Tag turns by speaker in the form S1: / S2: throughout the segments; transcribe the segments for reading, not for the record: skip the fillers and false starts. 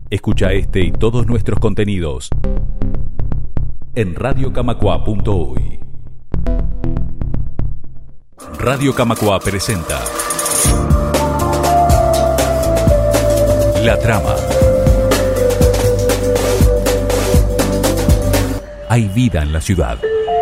S1: Escucha este y todos nuestros contenidos en radiocamacua.uy. Radio Camacua presenta La Trama. Hay vida en la ciudad.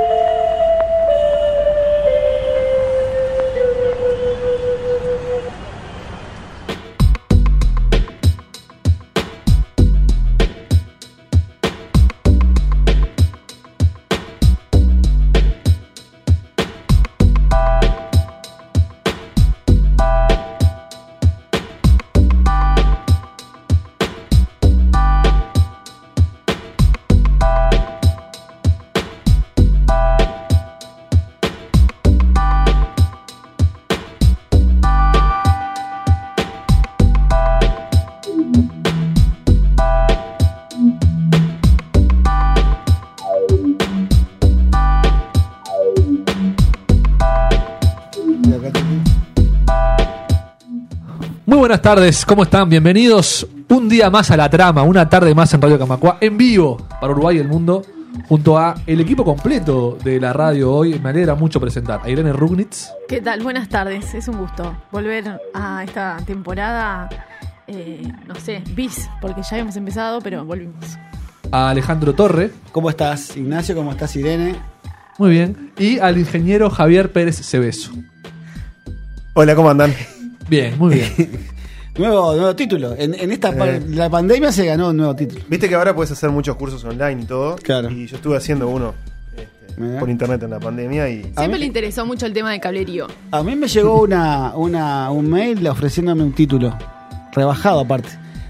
S2: Buenas tardes, ¿cómo están? Bienvenidos un día más a La Trama, una tarde más en Radio Camacua, en vivo para Uruguay y el mundo, junto a el equipo completo de la radio hoy. Me alegra mucho presentar a Irene Rugnitz.
S3: ¿Qué tal? Buenas tardes, es un gusto volver a esta temporada, bis, porque ya habíamos empezado, pero volvimos.
S2: A Alejandro Torre.
S4: ¿Cómo estás, Ignacio? ¿Cómo estás, Irene?
S2: Muy bien. Y al ingeniero Javier Pérez Cebeso.
S5: Hola, ¿cómo andan?
S2: Bien, muy bien.
S4: Nuevo título. En esta la pandemia se ganó un nuevo título.
S5: Viste que ahora puedes hacer muchos cursos online y todo.
S4: Claro.
S5: Y yo estuve haciendo uno por internet en la pandemia y...
S3: Siempre le interesó mucho el tema de cablerío.
S4: A mí me llegó un mail ofreciéndome un título rebajado aparte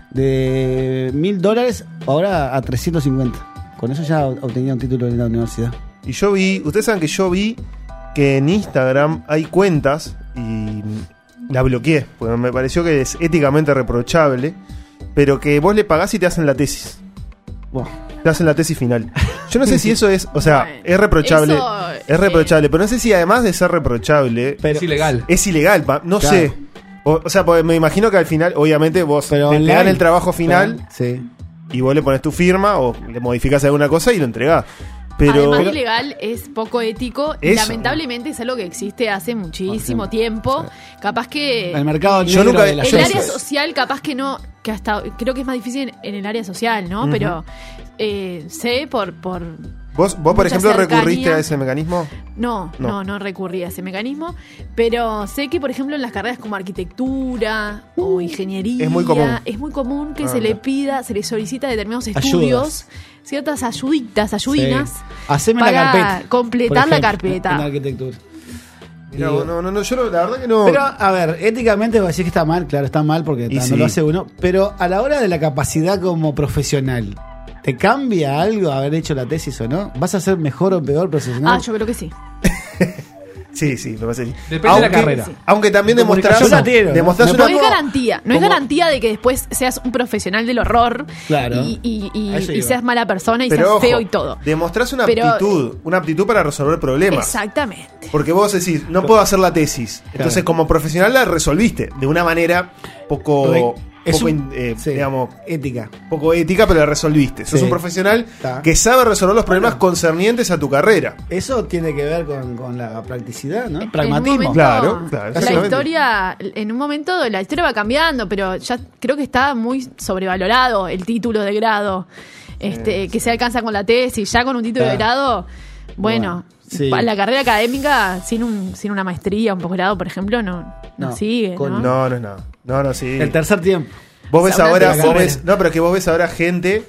S4: de $1,000 ahora a 350. Con eso ya obtenía un título en la universidad.
S5: Y yo vi, ustedes saben que yo vi que en Instagram hay cuentas y la bloqueé, porque me pareció que es éticamente reprochable, pero que vos le pagás y te hacen la tesis.
S4: Wow.
S5: Te hacen la tesis final. Yo no sé si eso es, o sea,
S3: bueno,
S5: es reprochable,
S3: es
S5: reprochable, pero no sé si además de ser reprochable,
S2: Pero es ilegal.
S5: es ilegal, no
S4: Claro.
S5: sé. O sea, porque me imagino que al final, obviamente, vos
S4: Pero
S5: te
S4: online,
S5: dan el trabajo final,
S4: claro, sí.
S5: y vos le pones tu firma o le modificás alguna cosa y lo entregás. Pero
S3: Además de ilegal, es poco ético y
S5: Eso.
S3: lamentablemente es algo que existe hace muchísimo tiempo. Capaz que
S4: El mercado
S5: Yo
S4: negro
S5: nunca-
S4: de la
S3: el
S5: yo-
S3: área social, capaz que no, que hasta creo que es más difícil en el área social, ¿no?
S5: Ujú.
S3: Pero sé por
S5: vos por
S3: mucha
S5: ejemplo,
S3: cercanía.
S5: recurriste a ese mecanismo.
S3: No recurrí a ese mecanismo, pero sé que, por ejemplo, en las carreras como arquitectura o ingeniería,
S5: Es muy común.
S3: que se
S5: Ah,
S3: le
S5: mira.
S3: pida, se le solicita determinados
S4: Ayudas.
S3: estudios, ciertas ayudinas,
S4: Sí. Haceme
S3: para
S4: la carpeta.
S3: completar
S4: por
S3: la
S4: ejemplo,
S3: carpeta.
S4: En arquitectura.
S5: Mirá,
S4: Digo,
S5: no, yo la verdad que no.
S4: Pero, a ver, éticamente voy a decir que está mal, claro, está mal porque
S5: Y
S4: no
S5: sí.
S4: lo hace uno. Pero a la hora de la capacidad como profesional, ¿te cambia algo haber hecho la tesis o no? ¿Vas a ser mejor o peor profesional?
S3: Yo creo que sí.
S5: Sí, me parece.
S2: Depende de la carrera.
S5: Aunque también
S4: De
S5: demostrás
S4: comunicación no.
S5: demostrás
S4: No
S3: No
S5: una
S3: es garantía, no es
S5: como-
S3: garantía de que después seas un profesional del horror
S4: Claro.
S3: y
S4: A eso iba.
S3: seas mala persona y
S5: pero
S3: seas
S5: ojo,
S3: feo y todo.
S5: Demostrás una
S3: Pero-
S5: aptitud para resolver problemas.
S3: Exactamente.
S5: Porque vos decís, no puedo hacer la tesis. Entonces, como profesional la resolviste de una manera poco
S4: Sí,
S5: digamos,
S4: ética.
S5: poco ética, pero la resolviste. Sos
S4: Sí.
S5: un profesional
S4: Está.
S5: que sabe resolver los problemas concernientes a tu carrera.
S4: Eso tiene que ver con la practicidad, ¿no?
S3: En un
S4: Pragmatismo.
S3: momento,
S5: Claro,
S3: la
S5: exactamente.
S3: historia, en un momento la historia va cambiando, pero ya creo que está muy sobrevalorado el título de grado, que se alcanza con la tesis, ya con un título de grado, bueno,
S4: sí.
S3: la carrera académica sin una maestría, un posgrado, por ejemplo, no sigue,
S4: con-
S3: ¿no?
S5: No es nada. No, sí.
S4: El tercer tiempo.
S5: Vos ves
S3: O sea, una
S5: ahora,
S3: tesis.
S5: pero es que vos ves ahora gente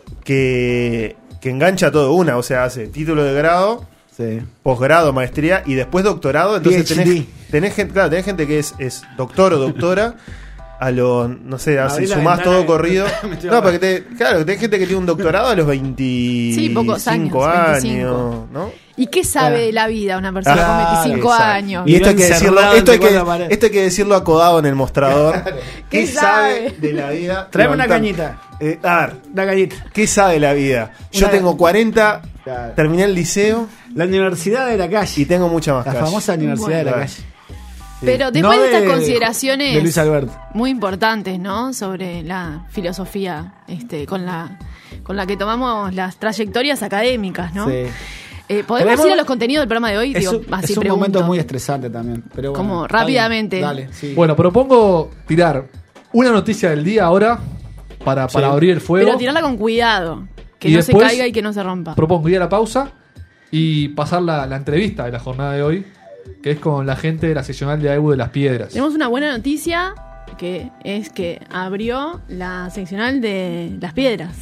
S5: que engancha todo una, o sea, hace título de grado,
S4: Sí.
S5: posgrado, maestría y después doctorado. Entonces
S4: PhD.
S5: tenés gente que es doctor o doctora. A los, no sé,
S4: Abrí la
S5: sumás
S4: ventana
S5: todo
S4: que-
S5: corrido.
S4: me estoy
S5: No,
S4: ahogando.
S5: porque tenés gente que tiene un doctorado a los 25
S3: pocos años, 25.
S5: ¿no?
S3: ¿Y qué sabe
S4: Claro.
S3: de la vida una persona
S4: Claro,
S3: con 25
S5: exacto.
S3: años?
S5: Y esto hay
S4: Vivió
S5: que decirlo,
S4: encerrado
S5: esto hay
S4: entre cuatro paredes.
S5: que decirlo acodado en el mostrador.
S3: ¿Qué
S5: ¿Qué sabe de la vida?
S4: Tráeme una
S5: Levantá.
S4: cañita.
S5: A ver,
S4: La galleta.
S5: ¿qué sabe de la vida? Yo
S4: Una-
S5: tengo 40,
S4: Claro.
S5: terminé el liceo
S4: La universidad de la calle.
S5: y tengo mucha más
S4: La
S5: calle.
S4: famosa universidad de la
S5: Claro.
S4: calle.
S3: Pero después
S4: No
S3: de estas
S4: de
S3: consideraciones
S4: Luis Alberto.
S3: muy importantes, ¿no? Sobre la filosofía, con la que tomamos las trayectorias académicas, ¿no?
S4: Sí.
S3: ¿Podemos
S4: Tenemos-
S3: ir a los contenidos del programa de hoy?
S4: Es,
S3: Así
S4: es un
S3: pregunto.
S4: momento muy estresante también. Pero bueno,
S3: Como
S4: está
S3: rápidamente.
S4: bien. Dale, sí.
S2: Bueno, propongo tirar una noticia del día ahora para
S4: Sí.
S2: abrir el fuego.
S3: Pero tirarla con cuidado, que
S2: Y
S3: no
S2: después-
S3: se caiga y que no se rompa.
S2: Propongo ir a la pausa y pasar la entrevista de la jornada de hoy, que es con la gente de la seccional de AEBU de Las Piedras.
S3: Tenemos una buena noticia, que es que abrió la seccional de Las Piedras.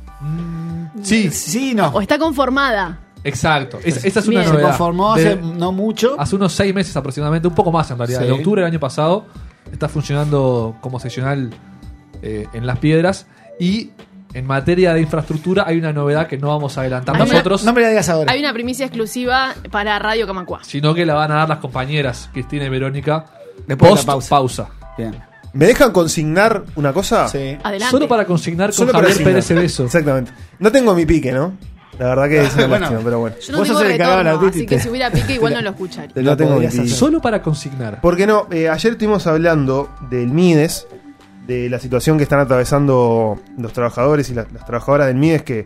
S2: Sí,
S4: Sí, no.
S3: O está conformada.
S2: exacto. Esa es una
S3: Bien.
S4: Se
S2: novedad.
S4: conformó
S2: De-
S4: hace no mucho.
S2: hace unos 6 meses aproximadamente, un poco más en realidad.
S4: Sí.
S2: En octubre del año pasado está funcionando como seccional en Las Piedras. Y en materia de infraestructura hay una novedad que no vamos a adelantar
S3: Hay una-
S2: nosotros,
S4: No me la digas ahora.
S3: Hay una primicia exclusiva para Radio Camacua.
S2: sino que la van a dar las compañeras Cristina y Verónica
S4: Después de la
S2: post
S4: pausa.
S2: pausa.
S4: Bien.
S5: ¿Me dejan consignar una cosa?
S4: Sí.
S3: Adelante.
S2: Solo para consignar con
S5: Solo para
S2: Javier
S5: asignar.
S2: Pérez Cebeso.
S5: Exactamente. No tengo mi pique, ¿no? La verdad que es una
S4: Bueno.
S5: lástima, pero bueno.
S3: Yo no
S4: Vos
S3: tengo
S4: sos el encargado de la
S3: retorno,
S4: autista y
S3: así que
S4: te-
S3: si hubiera pique igual no lo escucharía.
S4: Te
S5: No
S4: lo
S5: tengo
S4: podrías
S5: ni
S4: hacer.
S2: Solo para consignar.
S5: ¿Por qué no? Ayer estuvimos hablando del MIDES, de la situación que están atravesando los trabajadores y las trabajadoras del MIDES que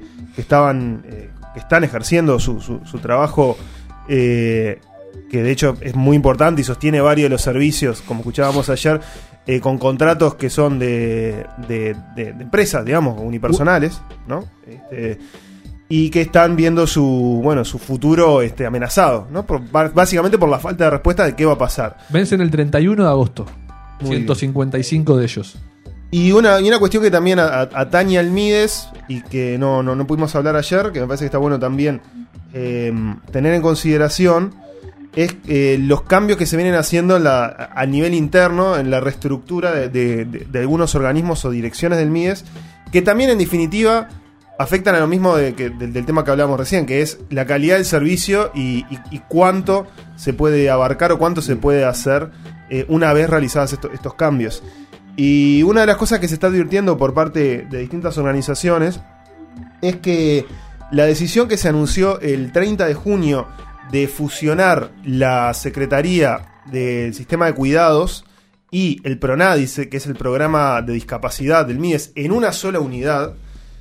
S5: están ejerciendo su trabajo, que de hecho es muy importante y sostiene varios de los servicios, como escuchábamos ayer, con contratos que son de empresas, digamos, unipersonales, ¿no? Y que están viendo su futuro amenazado, ¿no? Básicamente por la falta de respuesta de qué va a pasar.
S2: Vencen el 31 de agosto.
S5: Muy bien.
S2: 155 de ellos.
S5: Y una cuestión que también atañe al MIDES y que no pudimos hablar ayer, que me parece que está bueno también tener en consideración, es los cambios que se vienen haciendo a nivel interno en la reestructura de algunos organismos o direcciones del MIDES, que también en definitiva afectan a lo mismo del tema que hablábamos recién, que es la calidad del servicio y cuánto se puede abarcar o cuánto se puede hacer una vez realizados estos cambios. Y una de las cosas que se está advirtiendo por parte de distintas organizaciones es que la decisión que se anunció el 30 de junio de fusionar la Secretaría del Sistema de Cuidados y el PRONADIS, que es el programa de discapacidad del MIDES, en una sola unidad,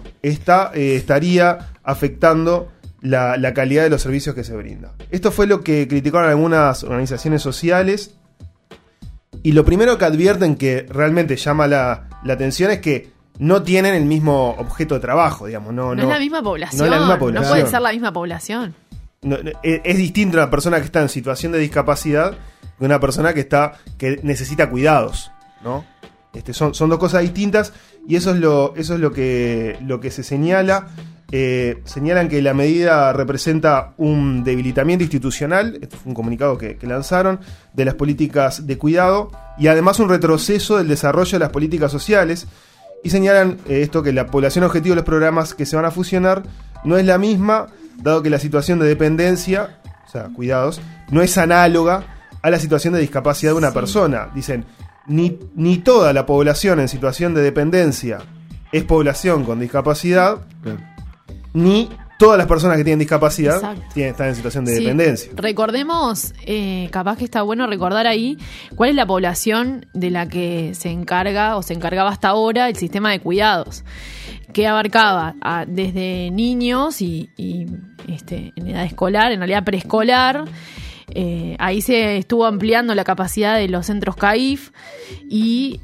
S5: estaría afectando la calidad de los servicios que se brinda. Esto fue lo que criticaron algunas organizaciones sociales. Y lo primero que advierten que realmente llama la atención es que no tienen el mismo objeto de trabajo, digamos. No
S3: es la misma población.
S5: No es la misma población.
S3: No puede ser la misma población.
S5: Es distinto una persona que está en situación de discapacidad de una persona que necesita cuidados, ¿no? Son dos cosas distintas y eso es lo que se señala. Señalan que la medida representa un debilitamiento institucional, esto fue un comunicado que lanzaron, de las políticas de cuidado y además un retroceso del desarrollo de las políticas sociales, y señalan que la población objetivo de los programas que se van a fusionar no es la misma, dado que la situación de dependencia, o sea, cuidados, no es análoga a la situación de discapacidad de una persona. Dicen, ni toda la población en situación de dependencia es población con discapacidad, ni todas las personas que tienen discapacidad
S3: Exacto.
S5: están en situación de
S3: Sí.
S5: dependencia.
S3: Recordemos, capaz que está bueno recordar ahí cuál es la población de la que se encarga o se encargaba hasta ahora el sistema de cuidados, que abarcaba desde niños y en edad escolar, en realidad preescolar. Ahí se estuvo ampliando la capacidad de los centros CAIF y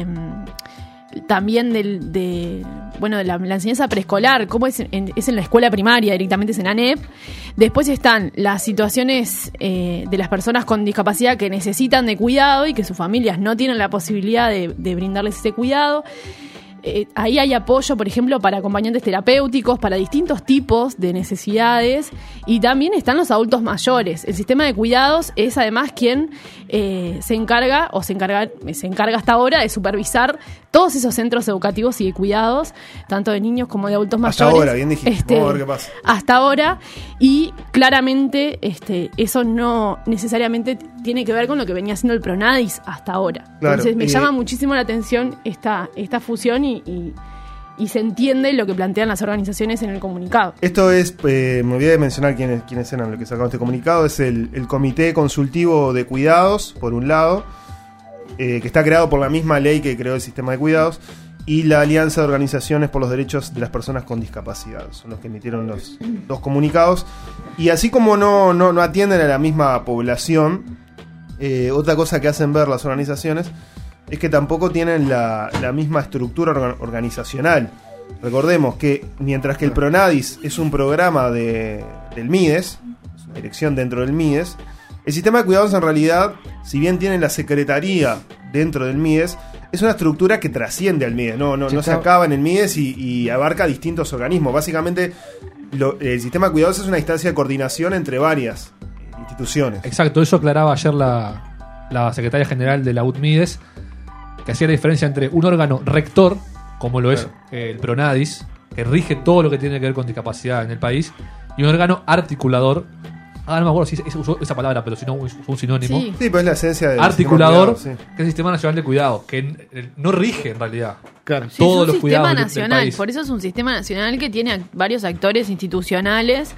S3: también de la enseñanza preescolar, como es en la escuela primaria, directamente es en ANEP. Después están las situaciones de las personas con discapacidad que necesitan de cuidado y que sus familias no tienen la posibilidad de brindarles ese cuidado. Ahí hay apoyo, por ejemplo, para acompañantes terapéuticos, para distintos tipos de necesidades, y también están los adultos mayores. El sistema de cuidados es además quien se encarga hasta ahora de supervisar todos esos centros educativos y de cuidados, tanto de niños como de adultos
S5: Hasta
S3: mayores.
S5: ahora, bien dijiste. Vamos a ver qué pasa.
S3: Hasta ahora, y claramente eso no necesariamente tiene que ver con lo que venía haciendo el PRONADIS hasta ahora.
S5: Claro,
S3: Entonces me llama muchísimo la atención esta fusión y y se entiende lo que plantean las organizaciones en el comunicado.
S5: Esto es, me olvidé de mencionar quiénes eran los que sacaron este comunicado. Es el Comité Consultivo de Cuidados, por un lado, que está creado por la misma ley que creó el sistema de cuidados, y la Alianza de Organizaciones por los Derechos de las Personas con Discapacidad. Son los que emitieron los dos comunicados. Y así como no atienden a la misma población, otra cosa que hacen ver las organizaciones es que tampoco tienen la misma estructura organizacional. Recordemos que mientras que el Pronadis es un programa del MIDES, es una dirección dentro del MIDES, el sistema de cuidados en realidad, si bien tiene la secretaría dentro del MIDES, es una estructura que trasciende al MIDES, no se acaba en el MIDES y abarca distintos organismos. Básicamente el sistema de cuidados es una instancia de coordinación entre varias instituciones.
S2: Exacto, eso aclaraba ayer la secretaria general de la UTMIDES, que hacía la diferencia entre un órgano rector, como lo es el Pronadis, que rige todo lo que tiene que ver con discapacidad en el país, y un órgano articulador. No me acuerdo si usó esa palabra, pero si no usó un sinónimo.
S3: Sí.
S5: Sí, pero es la esencia del
S2: Articulador,
S5: sistema de cuidados,
S2: que es el Sistema Nacional de Cuidado, que no rige en realidad
S4: Claro.
S3: Sí,
S2: todos
S3: es un
S2: los cuidados
S3: sistema
S2: del
S3: nacional,
S2: país.
S3: por eso es un sistema nacional que tiene varios actores institucionales,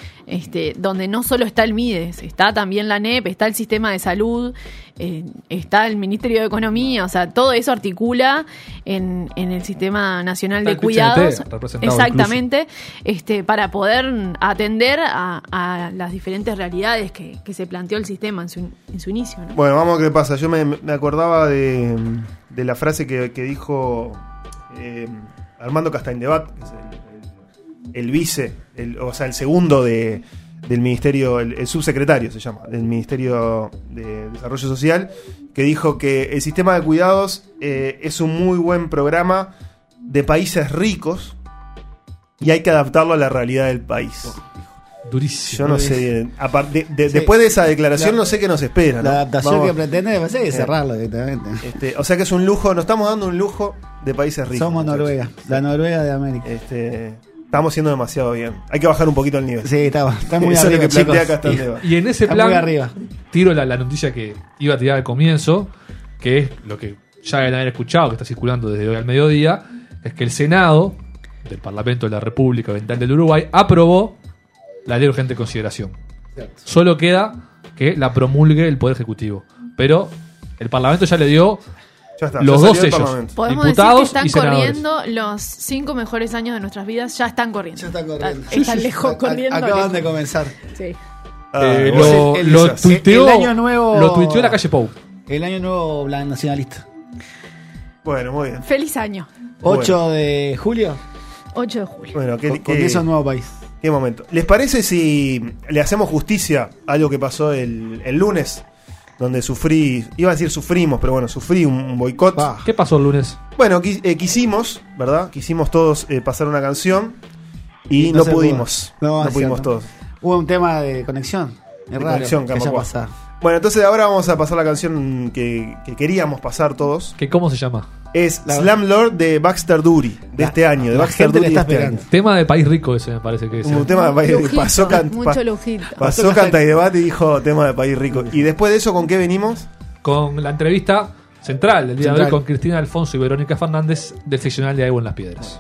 S3: donde no solo está el MIDES, está también la ANEP, está el sistema de salud, está el Ministerio de Economía, o sea, todo eso articula en el sistema nacional
S2: Está
S3: de
S2: el
S3: cuidados,
S2: PCNT representado
S3: exactamente, para poder atender a las diferentes realidades que se planteó el sistema en su inicio, ¿no?
S5: Bueno, vamos a ver qué pasa. Yo me acordaba de la frase que dijo Armando Castañdebat, que es el vice, o sea, el segundo del ministerio, el subsecretario se llama, del Ministerio de Desarrollo Social, que dijo que el sistema de cuidados es un muy buen programa de países ricos y hay que adaptarlo a la realidad del país.
S2: Durísimo.
S5: Yo no sé,
S4: Sí.
S5: después de esa declaración no sé qué nos espera, ¿no?
S4: La adaptación
S5: Vamos.
S4: que pretende me parece que cerrarlo directamente.
S5: O sea que es un lujo, nos estamos dando un lujo de países ricos.
S4: Somos
S5: muchachos.
S4: Noruega, la Noruega de América.
S5: Estamos haciendo demasiado bien. Hay que bajar un poquito el nivel.
S4: Sí, está muy
S5: Eso es lo
S4: arriba,
S5: que plantea
S4: chicos.
S5: Castañeda.
S2: Y en ese
S4: Está
S2: plan,
S4: muy arriba.
S2: tiro la noticia que iba a tirar al comienzo, que es lo que ya deben haber escuchado, que está circulando desde hoy al mediodía, es que el Senado del Parlamento de la República Oriental del Uruguay aprobó la ley de urgente consideración. Solo queda que la promulgue el Poder Ejecutivo. Pero el Parlamento ya le dio
S5: Ya está,
S2: los
S5: ya
S2: dos
S5: salió del
S2: sellos.
S5: Parlamento.
S3: Podemos
S2: diputados
S3: decir que
S2: y
S3: están
S2: senadores.
S3: corriendo los 5 mejores años de nuestras vidas, ya están corriendo.
S4: Ya están corriendo.
S3: Están lejos corriendo.
S4: Acaban
S3: lejos.
S4: de comenzar.
S3: Sí.
S2: Lo tuiteó
S4: el año nuevo-
S2: lo tuiteó la calle Pou.
S4: El año nuevo nacionalista.
S5: Bueno, muy bien.
S3: Feliz año.
S4: 8 de julio.
S3: 8 de julio.
S5: Bueno,
S4: Comienza un nuevo país.
S5: qué momento. ¿Les parece si le hacemos justicia a algo que pasó el lunes? Donde iba a decir sufrimos, pero bueno, sufrí un boicot.
S4: Pa.
S2: ¿Qué pasó el lunes?
S5: Bueno, quisimos, ¿verdad? Quisimos todos pasar una canción y
S4: No
S5: no
S4: se
S5: pudimos.
S4: pudo. No,
S5: No
S4: es
S5: pudimos
S4: cierto.
S5: todos.
S4: Hubo un tema de conexión. Es raro
S5: conexión,
S4: que haya
S5: Camacua.
S4: pasado.
S5: Bueno, entonces ahora vamos a pasar la canción que queríamos pasar todos.
S2: ¿Cómo se llama?
S5: Es
S4: La-
S5: Slam Lord de Baxter Dury, de este año. De
S4: la
S5: Baxter
S4: gente
S5: Dury
S4: le
S5: de
S4: está
S5: este
S4: esperando.
S5: año.
S2: Tema de país rico ese me parece que es.
S5: Un tema de país
S3: Lujito,
S5: pasó
S3: mucho lujito.
S5: pasó Canta y Debate y dijo tema de país rico. Y después de eso, ¿con qué venimos?
S2: Con la entrevista central del día de
S4: Central.
S2: hoy con Cristina Alfonso y Verónica Fernández del seccional de Agua en las Piedras.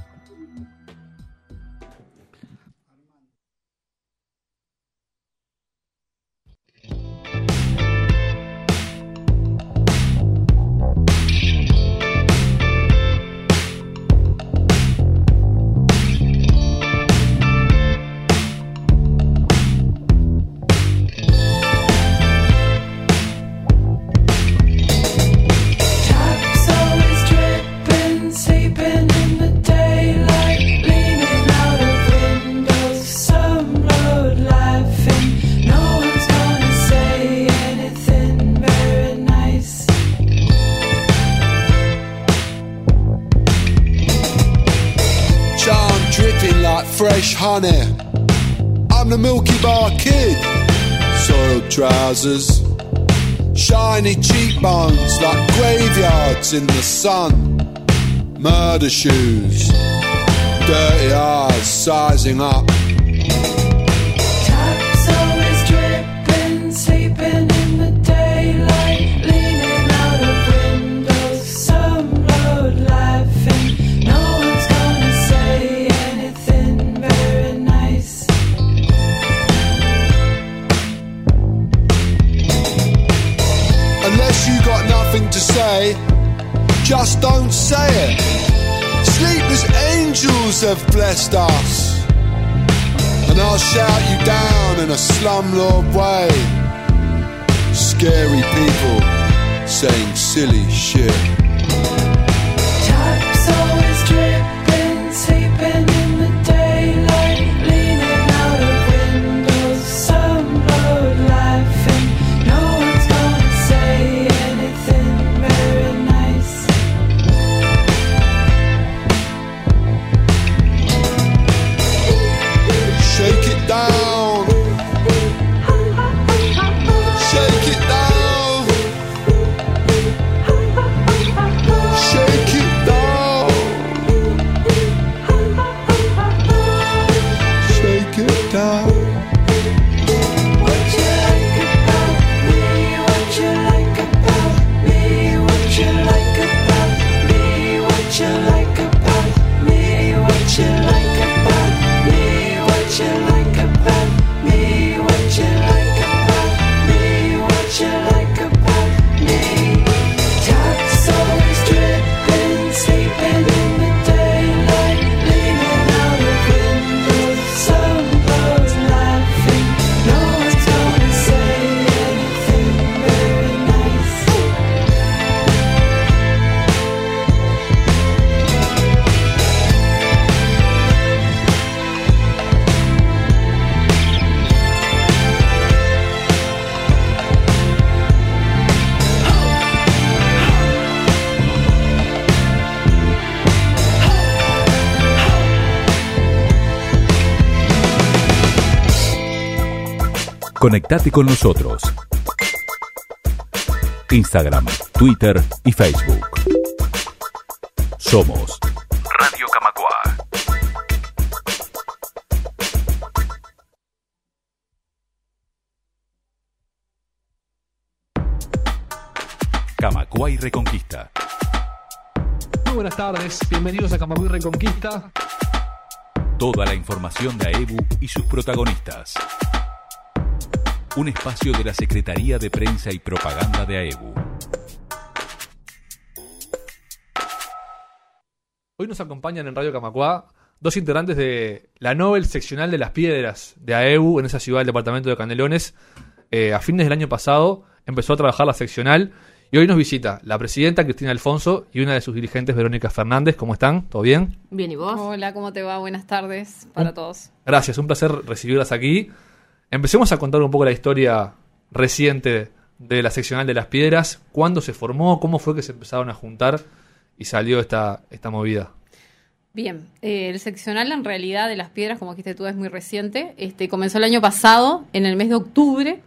S6: Taps always dripping, sleeping in the daylight, leaning out of windows, some road laughing. No one's gonna say anything very nice.
S7: Charm dripping like fresh honey. I'm the Milky Bar Kid. Soiled trousers, shiny cheekbones like graveyards in the sun. Murder shoes, dirty eyes sizing up.
S6: Taps always dripping, sleeping in the daylight, leaning out of windows, some road laughing. No one's
S7: just don't say it. Sleepless angels have blessed us, and I'll shout you down in a slumlord way. Scary people saying silly shit.
S6: Taps always dripping, sleeping in the daylight, leaning out of windows, some road laughing. No one's gonna say anything very nice.
S7: Shake it down, shake it down, shake it down, shake it down.
S6: What you like about me? What you like about me? What you like about me? What you like about me? What you like about me? What you like about me? What you like about me? What you like about me? Taps always dripping, sleeping in the daylight, leaning out of windows, some birds laughing. No one's gonna say anything very nice.
S1: Conectate con nosotros. Instagram, Twitter y Facebook. Somos Radio Camacuá. Camacuá y Reconquista.
S2: Muy buenas tardes, bienvenidos a Camacuá y Reconquista.
S1: Toda la información de AEBU y sus protagonistas. Un espacio de la Secretaría de Prensa y Propaganda de AEBU.
S2: Hoy nos acompañan en Radio Camacuá dos integrantes de la Nobel Seccional de las Piedras de AEBU en esa ciudad del departamento de Canelones. A fines del año pasado empezó a trabajar la seccional y hoy nos visita la presidenta Cristina Alfonso y una de sus dirigentes, Verónica Fernández. ¿Cómo están? ¿Todo bien?
S8: Bien, ¿y vos?
S9: Hola, ¿cómo te va? Buenas tardes para todos.
S2: Gracias, un placer recibirlas aquí. Empecemos a contar un poco la historia reciente de la seccional de las Piedras. ¿Cuándo se formó? ¿Cómo fue que se empezaron a juntar y salió esta movida?
S9: Bien, el seccional en realidad de las Piedras, como dijiste tú, es muy reciente. Comenzó el año pasado, en el mes de octubre.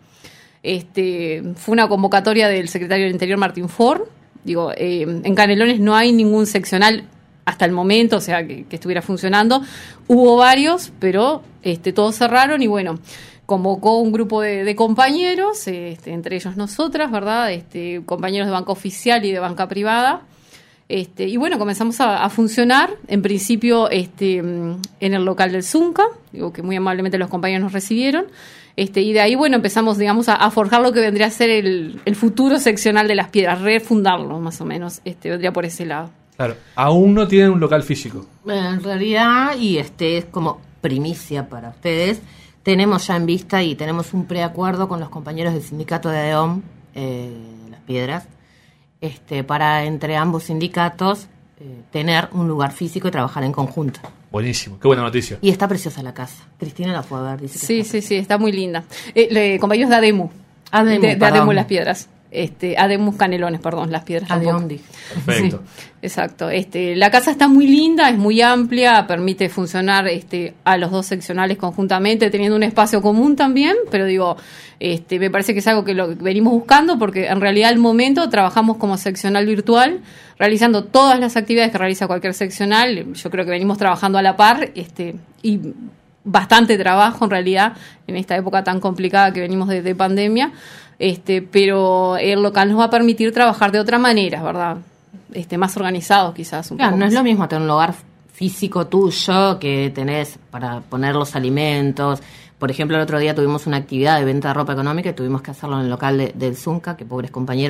S9: Fue una convocatoria del secretario del Interior, Martín Ford. En Canelones no hay ningún seccional hasta el momento, o sea, que estuviera funcionando. Hubo varios, pero todos cerraron y bueno, convocó un grupo de compañeros, entre ellos nosotras, ¿verdad? Compañeros de banca oficial y de banca privada. Y bueno, comenzamos a funcionar, en principio en el local del Zunca, que muy amablemente los compañeros nos recibieron. Y de ahí, bueno, empezamos, digamos, a forjar lo que vendría a ser el futuro seccional de las Piedras, refundarlo más o menos, vendría por ese lado.
S2: Claro, aún no tienen un local físico.
S8: En realidad, y es como primicia para ustedes, tenemos ya en vista y tenemos un preacuerdo con los compañeros del sindicato de ADEOM, Las Piedras, para entre ambos sindicatos tener un lugar físico y trabajar en conjunto.
S2: Buenísimo, qué buena noticia.
S8: Y está preciosa la casa. Cristina la fue a ver, dice que
S9: Sí, está muy linda. Compañeros de ADEMU. De ADEMU Las Piedras. ADEMU Canelones, perdón, Las Piedras.
S8: ADEOM, dije.
S2: Perfecto.
S9: Sí, exacto. La casa está muy linda, es muy amplia, permite funcionar a los dos seccionales conjuntamente, teniendo un espacio común también, pero me parece que es algo que lo venimos buscando, porque en realidad al momento trabajamos como seccional virtual, realizando todas las actividades que realiza cualquier seccional. Yo creo que venimos trabajando a la par, y bastante trabajo en realidad en esta época tan complicada que venimos de pandemia. Pero el local nos va a permitir trabajar de otra manera, ¿verdad? Más organizados quizás.
S8: Claro, no es lo mismo tener un lugar físico tuyo que tenés para poner los alimentos. Por ejemplo, el otro día tuvimos una actividad de venta de ropa económica y tuvimos que hacerlo en el local del Zunca, que pobres compañeros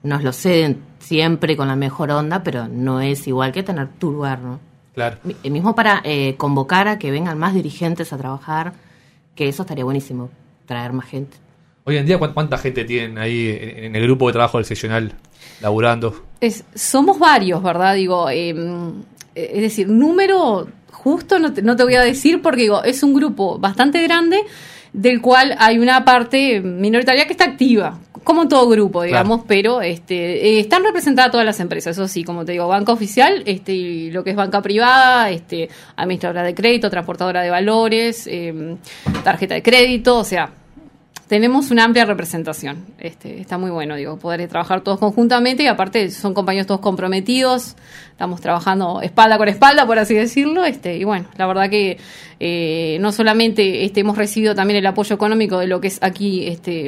S8: nos lo ceden siempre con la mejor onda, pero no es igual que tener tu lugar, ¿no?
S2: Claro.
S8: Mismo para convocar a que vengan más dirigentes a trabajar, que eso estaría buenísimo, traer más gente.
S2: Hoy en día, ¿cuánta gente tienen ahí en el grupo de trabajo del seccional laburando?
S9: Somos varios, ¿verdad? Digo, es decir, número justo no te voy a decir porque digo, es un grupo bastante grande del cual hay una parte minoritaria que está activa, como todo grupo, digamos, claro. Pero están representadas todas las empresas, eso sí, como te digo, banca oficial, y lo que es banca privada, administradora de crédito, transportadora de valores, tarjeta de crédito, o sea, tenemos una amplia representación. Está muy bueno, digo, poder trabajar todos conjuntamente y aparte son compañeros todos comprometidos, estamos trabajando espalda con espalda, por así decirlo, y bueno, la verdad que no solamente hemos recibido también el apoyo económico de lo que es aquí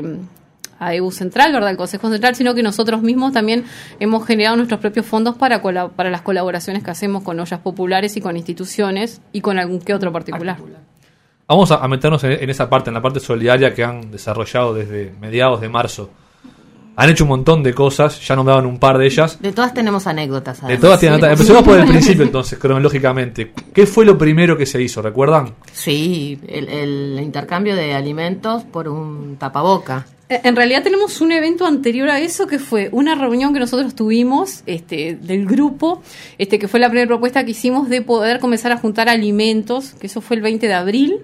S9: AEBU Central, ¿verdad? El Consejo Central, sino que nosotros mismos también hemos generado nuestros propios fondos para las colaboraciones que hacemos con ollas populares y con instituciones y con algún que otro particular.
S2: Vamos a meternos en esa parte, en la parte solidaria que han desarrollado desde mediados de marzo. Han hecho un montón de cosas, ya nombraban un par de ellas.
S8: De todas tenemos anécdotas. Además.
S2: De todas tienen anécdotas. Empecemos por el principio entonces, cronológicamente. ¿Qué fue lo primero que se hizo? ¿Recuerdan?
S8: Sí, el intercambio de alimentos por un tapaboca.
S9: En realidad tenemos un evento anterior a eso que fue una reunión que nosotros tuvimos del grupo, que fue la primera propuesta que hicimos de poder comenzar a juntar alimentos, que eso fue el 20 de abril.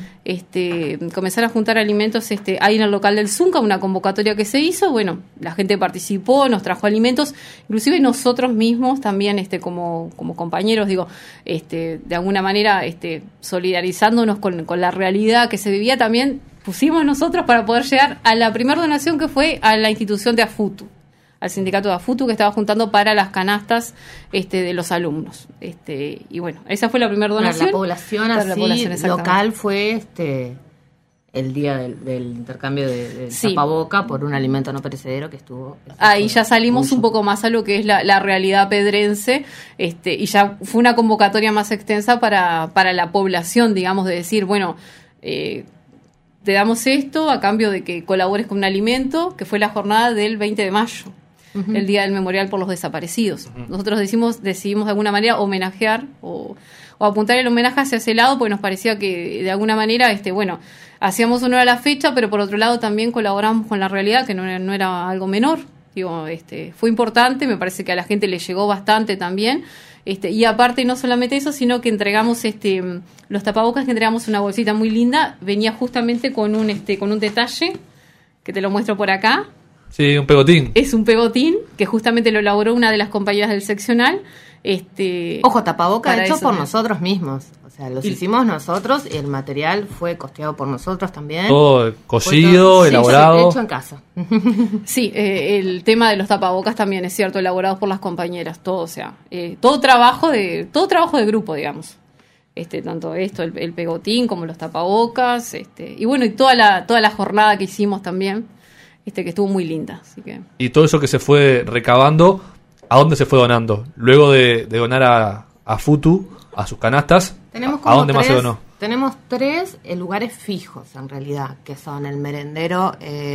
S9: Comenzar a juntar alimentos ahí en el local del Zunca, una convocatoria que se hizo, bueno, la gente participó, nos trajo alimentos, inclusive nosotros mismos también como compañeros, digo, de alguna manera solidarizándonos con la realidad que se vivía, también pusimos nosotros para poder llegar a la primera donación que fue a la institución de AFUTU, al sindicato de AFUTU que estaba juntando para las canastas de los alumnos. Y bueno, esa fue la primera donación.
S8: Para la población local fue el día del intercambio de tapaboca por un alimento no perecedero que estuvo...
S9: Ahí ya salimos un poco más a lo que es la realidad pedrense, y ya fue una convocatoria más extensa para la población, digamos, de decir, bueno... te damos esto a cambio de que colabores con un alimento, que fue la jornada del 20 de mayo, el Día del Memorial por los Desaparecidos. Nosotros decidimos de alguna manera homenajear o apuntar el homenaje hacia ese lado, porque nos parecía que de alguna manera, bueno, hacíamos honor a la fecha, pero por otro lado también colaboramos con la realidad, que no era algo menor. Digo, fue importante, me parece que a la gente le llegó bastante también. Y aparte no solamente eso, sino que entregamos los tapabocas, que entregamos una bolsita muy linda, venía justamente con un detalle que te lo muestro por acá.
S2: Sí, un pegotín.
S9: Es un pegotín que justamente lo elaboró una de las compañeras del seccional.
S8: Ojo, tapabocas hechos por nosotros mismos. O sea, los hicimos nosotros y el material fue costeado por nosotros también.
S2: Todo cosido, elaborado.
S8: Hecho en casa.
S9: Sí, el tema de los tapabocas también es cierto, elaborados por las compañeras, todo, o sea, todo trabajo de grupo, digamos. Tanto el pegotín como los tapabocas, y bueno, y toda la jornada que hicimos también, que estuvo muy linda, así que.
S2: Y todo eso que se fue recabando, ¿a dónde se fue donando? Luego de donar a FUTU, a sus canastas, ¿a dónde más se donó?
S8: Tenemos 3 lugares fijos, en realidad, que son el merendero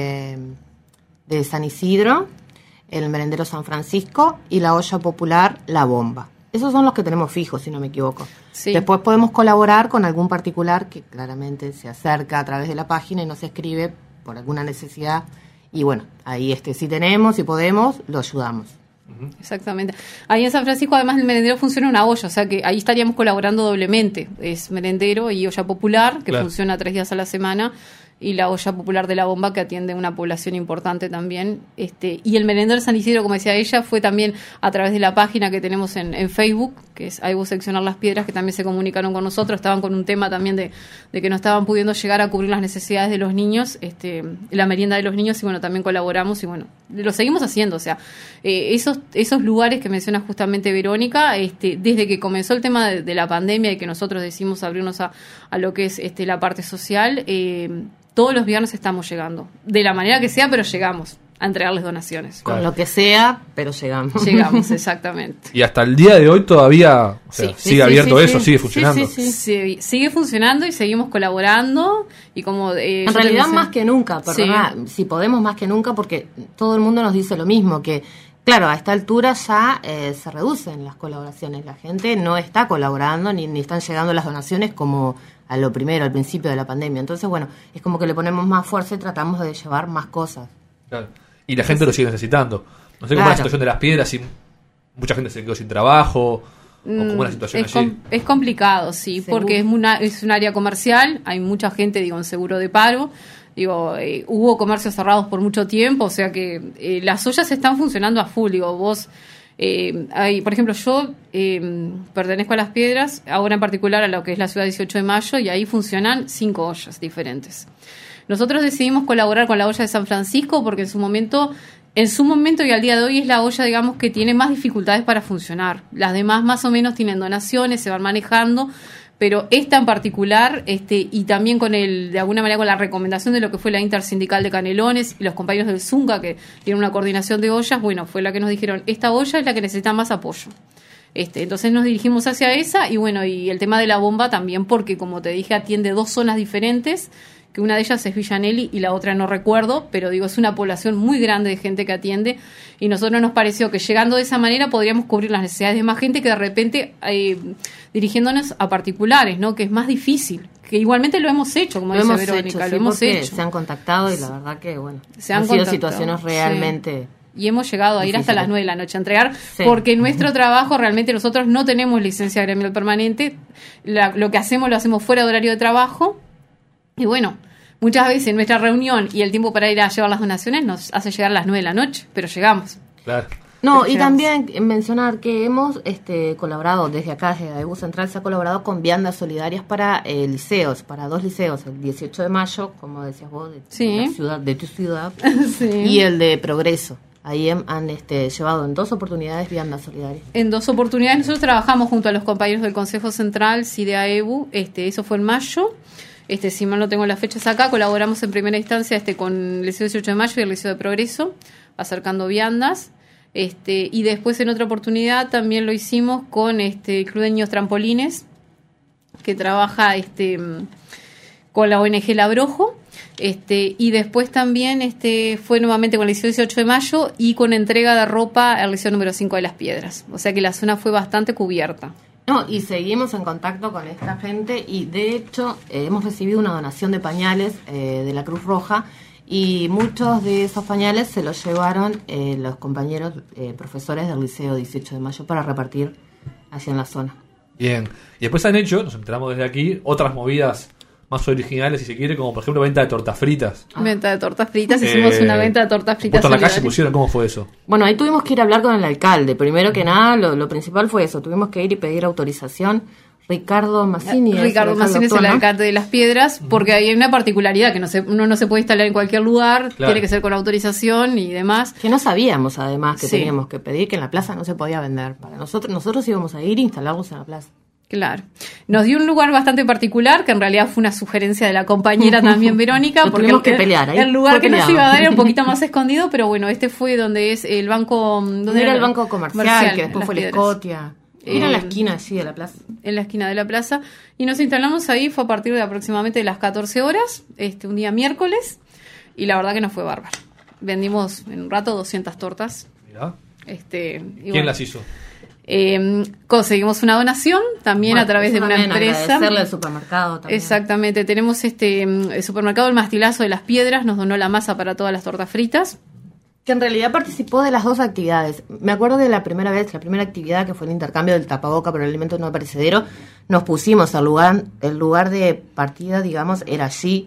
S8: de San Isidro, el merendero San Francisco y la olla popular La Bomba. Esos son los que tenemos fijos, si no me equivoco. Sí. Después podemos colaborar con algún particular que claramente se acerca a través de la página y nos escribe por alguna necesidad. Y bueno, ahí si tenemos y podemos, lo ayudamos.
S9: Exactamente. Ahí en San Francisco, además, el merendero funciona una olla, o sea que ahí estaríamos colaborando doblemente. Es merendero y olla popular, que funciona 3 días a la semana, y la olla popular de La Bomba, que atiende una población importante también. Y el merendero de San Isidro, como decía ella, fue también a través de la página que tenemos en Facebook, que es AEBU Seccional Las Piedras, que también se comunicaron con nosotros, estaban con un tema también de que no estaban pudiendo llegar a cubrir las necesidades de los niños, la merienda de los niños, y bueno, también colaboramos, y bueno, lo seguimos haciendo, o sea, esos lugares que menciona justamente Verónica, desde que comenzó el tema de la pandemia y que nosotros decidimos abrirnos a lo que es la parte social, todos los viernes estamos llegando, de la manera que sea, pero llegamos. a entregarles donaciones.
S8: Con lo que sea, pero llegamos.
S9: Llegamos, exactamente.
S2: Y hasta el día de hoy todavía
S9: Sí,
S2: sigue abierto eso, sigue funcionando.
S9: Sigue funcionando y seguimos colaborando y como
S8: En realidad más que nunca, perdona, si podemos más que nunca, porque todo el mundo nos dice lo mismo, que claro, a esta altura ya se reducen las colaboraciones, la gente no está colaborando ni están llegando las donaciones como a lo primero, al principio de la pandemia. Entonces, bueno, es como que le ponemos más fuerza y tratamos de llevar más cosas.
S2: Claro. Y la gente lo sigue necesitando. No sé cómo es la situación de las piedras, si mucha gente se quedó sin trabajo, o cómo es la situación allí.
S9: Es complicado, sí,
S8: Seguro.
S9: porque es un área comercial, hay mucha gente, digo, en seguro de paro. Digo, hubo comercios cerrados por mucho tiempo, o sea que las ollas están funcionando a full. Digo, vos, por ejemplo, yo pertenezco a Las Piedras, ahora en particular a lo que es la ciudad 18 de Mayo, y ahí funcionan 5 ollas diferentes. Nosotros decidimos colaborar con la olla de San Francisco porque en su momento y al día de hoy es la olla, digamos, que tiene más dificultades para funcionar. Las demás más o menos tienen donaciones, se van manejando, pero esta en particular, y también de alguna manera con la recomendación de lo que fue la Intersindical de Canelones y los compañeros del Zunga, que tienen una coordinación de ollas, bueno, fue la que nos dijeron, esta olla es la que necesita más apoyo. Entonces nos dirigimos hacia esa, y bueno, y el tema de la bomba también, porque como te dije, atiende 2 zonas diferentes, que una de ellas es Villanelli y la otra no recuerdo, pero digo, es una población muy grande de gente que atiende, y nosotros nos pareció que llegando de esa manera podríamos cubrir las necesidades de más gente que de repente dirigiéndonos a particulares, ¿no? Que es más difícil, que igualmente lo hemos hecho, como dice Verónica, lo hemos hecho.
S8: Se han contactado y la verdad que, bueno,
S9: han
S8: sido situaciones realmente...
S9: Y hemos llegado a ir hasta las 9 de la noche a entregar,
S8: Sí.
S9: porque nuestro trabajo realmente nosotros no tenemos licencia gremial permanente, lo que hacemos lo hacemos fuera de horario de trabajo, y bueno, muchas veces nuestra reunión y el tiempo para ir a llevar las donaciones nos hace llegar a las 9 de la noche, pero llegamos.
S2: Claro.
S8: No,
S9: Pero
S8: y
S9: llegamos.
S8: también mencionar que hemos colaborado desde acá, desde AEBU Central, se ha colaborado con viandas solidarias para liceos, para 2 liceos, el 18 de Mayo, como decías vos, de tu ciudad,
S9: Sí.
S8: y el de Progreso. Ahí han llevado en 2 oportunidades viandas solidarias.
S9: En 2 oportunidades nosotros trabajamos junto a los compañeros del Consejo Central, CIDEAEBU, eso fue en mayo. Si mal no tengo las fechas acá, colaboramos en primera instancia con el Liceo 18 de Mayo y el Liceo de Progreso, acercando viandas. Y después en otra oportunidad también lo hicimos con el Club de Niños Trampolines, que trabaja con la ONG Labrojo. Y después también fue nuevamente con el Liceo 18 de Mayo y con entrega de ropa al Liceo número 5 de Las Piedras. O sea que la zona fue bastante cubierta.
S8: No, y seguimos en contacto con esta gente, y de hecho hemos recibido una donación de pañales de la Cruz Roja, y muchos de esos pañales se los llevaron los compañeros profesores del Liceo 18 de Mayo para repartir allá en la zona.
S2: Bien. Y después han hecho, nos enteramos desde aquí, otras movidas más originales, si se quiere, como por ejemplo venta de tortas fritas.
S9: Venta de tortas fritas, hicimos una venta de tortas fritas.
S2: ¿Puesto en la calle
S9: solidaria.
S2: pusieron? ¿Cómo fue eso?
S8: Bueno, ahí tuvimos que ir a hablar con el alcalde. Primero que nada, lo principal fue eso. Tuvimos que ir y pedir autorización. Ricardo Mazzini.
S9: Ricardo Mazzini es el alcalde de Las Piedras, porque hay una particularidad que uno no se puede instalar en cualquier lugar,
S2: Claro.
S9: tiene que ser con autorización y demás.
S8: Que no sabíamos, además, que
S9: Sí.
S8: teníamos que pedir, que en la plaza no se podía vender. Para nosotros íbamos a ir e instalarlos en la plaza.
S9: Claro. Nos dio un lugar bastante particular, que en realidad fue una sugerencia de la compañera también, Verónica,
S8: Lo
S9: porque
S8: tuvimos que pelear, ahí
S9: el lugar
S8: fue
S9: que nos
S8: peleado.
S9: iba a dar era un poquito más escondido, pero bueno, fue donde es el banco...
S8: Donde era el banco comercial, que después
S9: Las
S8: fue la
S9: Piedras.
S8: Scotia. Era en la esquina, sí, de la plaza.
S9: En la esquina de la plaza, y nos instalamos ahí, fue a partir de aproximadamente de las 14 horas, un día miércoles, y la verdad que nos fue bárbaro. Vendimos en un rato 200 tortas.
S2: Mirá.
S9: Y
S2: ¿Quién
S9: bueno,
S2: las hizo?
S9: conseguimos una donación también a través de una
S8: También
S9: empresa.
S8: agradecerle al supermercado también.
S9: Exactamente, tenemos el supermercado El Mastilazo de Las Piedras, nos donó la masa para todas las tortas fritas.
S8: Que en realidad participó de las 2 actividades. Me acuerdo que la primera actividad, que fue el intercambio del tapaboca por el alimento no perecedero, nos pusimos el lugar de partida, digamos, era allí,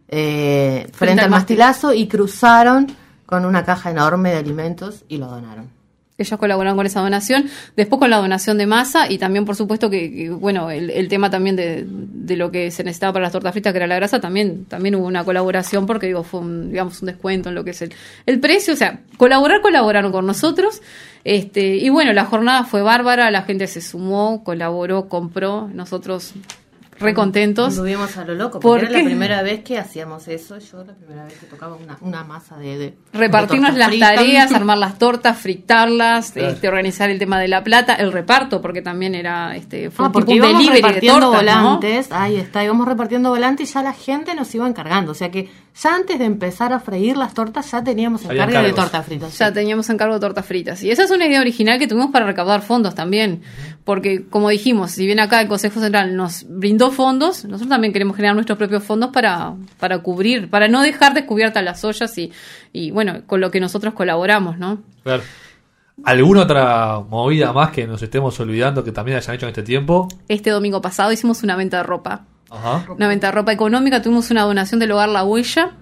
S8: frente al Mastilazo, y cruzaron con una caja enorme de alimentos y lo donaron.
S9: Ellos colaboraron con esa donación, después con la donación de masa, y también por supuesto que bueno, el tema también de lo que se necesitaba para las tortas fritas, que era la grasa, también hubo una colaboración, porque digo, fue un descuento en lo que es el precio. O sea, colaboraron con nosotros, y bueno, la jornada fue bárbara, la gente se sumó, colaboró, compró, nosotros re contentos.
S8: Estuvimos a lo loco, porque
S9: ¿Por
S8: era
S9: qué?
S8: la primera vez que hacíamos eso. Yo la primera vez que tocaba una masa de
S9: Repartirnos
S8: de
S9: las
S8: torta frita.
S9: tareas, armar las tortas, fritarlas,
S2: Claro.
S9: organizar el tema de la plata, el reparto, porque también era fue un
S8: Porque
S9: tipo un
S8: íbamos
S9: delivery de
S8: repartiendo
S9: tortas, ¿no?
S8: volantes, ahí está, íbamos repartiendo volantes y ya la gente nos iba encargando. O sea que ya antes de empezar a freír las tortas ya teníamos
S2: Había
S8: encargo de
S2: encargos.
S8: tortas fritas.
S9: Ya teníamos encargo de tortas fritas. Y esa es una idea original que tuvimos para recaudar fondos también. Porque, como dijimos, si bien acá el Consejo Central nos brindó fondos, nosotros también queremos generar nuestros propios fondos para cubrir, para no dejar descubiertas las ollas y bueno, con lo que nosotros colaboramos, ¿no?
S2: Claro. ¿Alguna otra movida más que nos estemos olvidando que también hayan hecho en este tiempo?
S9: Este domingo pasado hicimos una venta de ropa.
S2: Ajá.
S9: Una venta de ropa económica, tuvimos una donación del Hogar La Huella.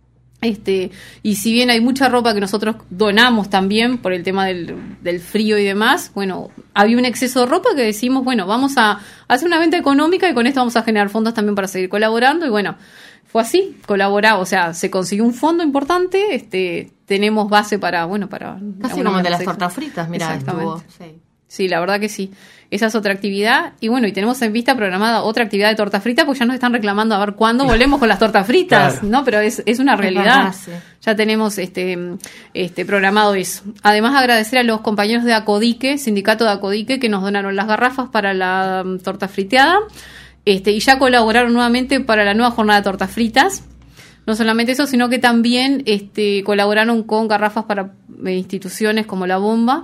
S9: Y si bien hay mucha ropa que nosotros donamos también por el tema del frío y demás, bueno, había un exceso de ropa que decimos, bueno, vamos a hacer una venta económica y con esto vamos a generar fondos también para seguir colaborando. Y bueno, fue así, colaboraba, o sea, se consiguió un fondo importante, tenemos base para
S8: Casi
S9: alguna
S8: como el de las
S9: extra.
S8: tortas fritas, mira,
S9: Exactamente.
S8: estuvo. Sí.
S9: Sí, la verdad que sí. Esa es otra actividad. Y bueno, y tenemos en vista programada otra actividad de torta frita, porque ya nos están reclamando a ver cuándo volvemos con las tortas fritas,
S2: Claro.
S9: ¿no? Pero es una realidad.
S8: verdad, sí.
S9: Ya tenemos programado eso. Además, agradecer a los compañeros de Acodique, sindicato de Acodique, que nos donaron las garrafas para la torta friteada. Y ya colaboraron nuevamente para la nueva jornada de tortas fritas. No solamente eso, sino que también colaboraron con garrafas para instituciones como La Bomba.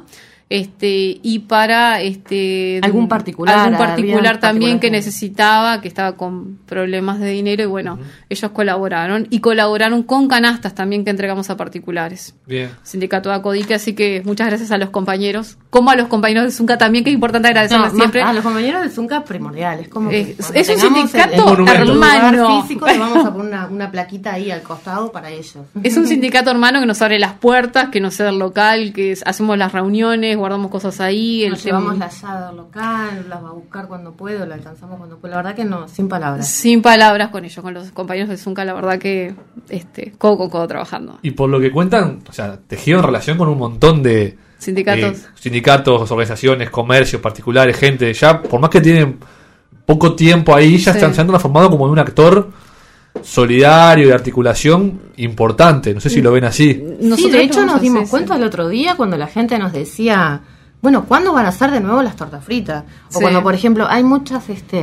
S9: Y para
S8: Algún particular, había
S9: también
S8: particulares
S9: que
S8: que-
S9: necesitaba, que estaba con problemas de dinero y bueno, ellos colaboraron y colaboraron con canastas también que entregamos a particulares.
S2: Bien.
S9: Sindicato de Acodique, así que muchas gracias a los compañeros, como a los compañeros de Zunca también, que es importante agradecerles
S8: No,
S9: siempre.
S8: a los compañeros del Zunca primordial. Es como que cuando
S9: es un
S8: tengamos
S9: sindicato
S2: monumento.
S8: lugar
S9: hermano.
S8: físico, le vamos a poner una plaquita ahí al costado para ellos.
S9: Es un sindicato hermano que nos abre las puertas, que nos cede el local, que hacemos las reuniones, guardamos cosas ahí.
S8: Nos llevamos la llave al local, las va a buscar cuando puedo, la alcanzamos cuando puedo. La verdad que no, sin palabras.
S9: Sin palabras con ellos, con los compañeros de Zunca, la verdad que codo con codo trabajando.
S2: Y por lo que cuentan, o sea, tejido en relación con un montón de sindicatos, organizaciones, comercios, particulares, gente, ya, por más que tienen poco tiempo ahí, ya
S9: Sí.
S2: están se han transformado como en un actor solidario, de articulación importante. No sé si lo ven así.
S8: Sí,
S9: Nosotros
S8: de hecho
S9: vamos
S8: nos
S9: a
S8: dimos
S9: hacer
S8: cuenta el otro día cuando la gente nos decía, bueno, ¿cuándo van a hacer de nuevo las tortas fritas? O
S9: Sí.
S8: cuando, por ejemplo, hay muchas